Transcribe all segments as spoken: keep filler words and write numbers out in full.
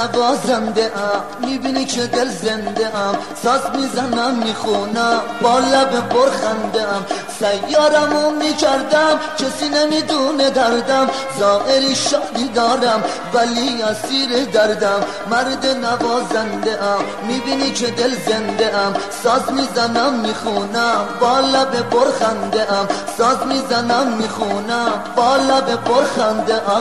نوازنده ام، میبینی که دل زنده ام، ساز میزنم میخونم با لب پرخنده ام. سیارمو میکردم کسی نمیدونه دردم، ظاهری شادی دارم ولی اسیر دردم. مرد نوازنده ام، میبینی که دل زنده ام، ساز میزنم میخونم با لب پرخنده ام، ساز میزنم میخونم با لب پرخنده ام.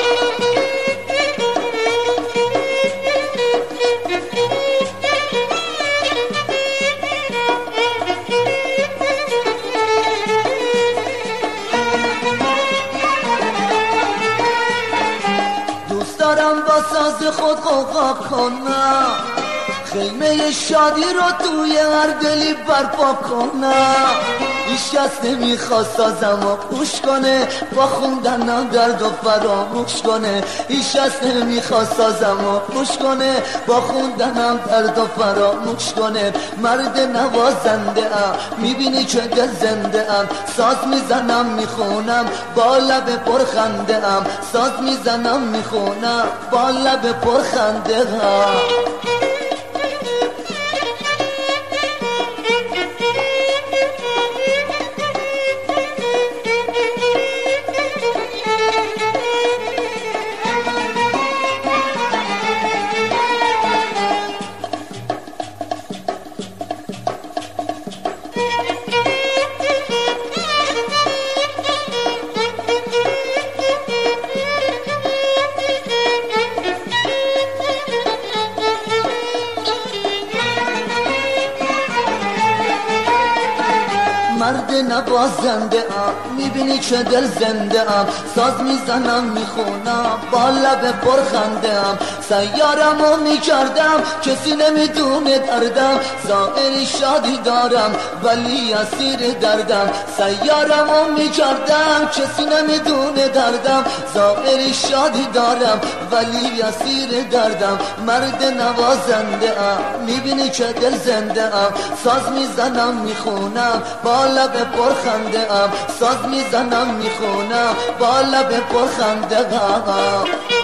دوست دارم با ساز خود غوغا کنم، خیمه شادی رو توی هر دلی برپا کنم. هیچ کس نمیخواد سازم و گوش کنه، با خوندنم درد و فراموش کنه. هیچ کس نمیخواد سازم و گوش کنه، با خوندنم درد و فراموش کنه. مرد نوازنده ام، میبینی که دل زنده ام، ساز میزنم میخونم با لب پرخنده ام، ساز میزنم میخونم با لب پرخنده ام. مرد نوازنده ام، میبینی که دل زنده ام، ساز میزنم میخونم با لب پرخنده ام. سیارمو میکردم کسی نمیدونه دردم، ظاهری شادی دارم ولی اسیر دردم. سیارمو میکردم کسی نمیدونه دردم، ظاهری شادی دارم ولی اسیر دردم. مرد نوازنده ام، میبینی که دل زنده ام، ساز میزنم میخونم با لب پرخنده ام، ساز میزنم میخونم با لب پرخنده ام.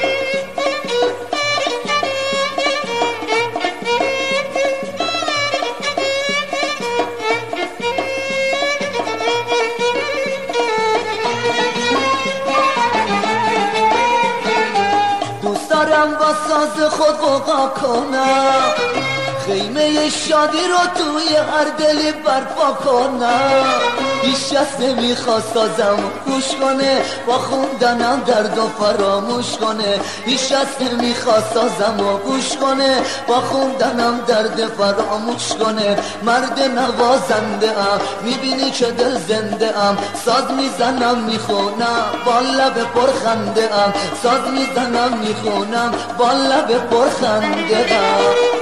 دوست دارم با ساز خود غوغا کنم، خیمه شادی رو توی هر دلی برپا کنم. هیچ کس نمیخواد سازم و گوش کنه، با خوندنم درد و فراموش کنه. هیچ کس نمیخواد سازم و گوش کنه، با خوندنم درد فراموش کنه. مرد نوازنده ام، میبینی که دل زنده ام، ساز میزنم میخونم با لب پرخنده ام، ساز میزنم میخونم با لب پرخنده ام.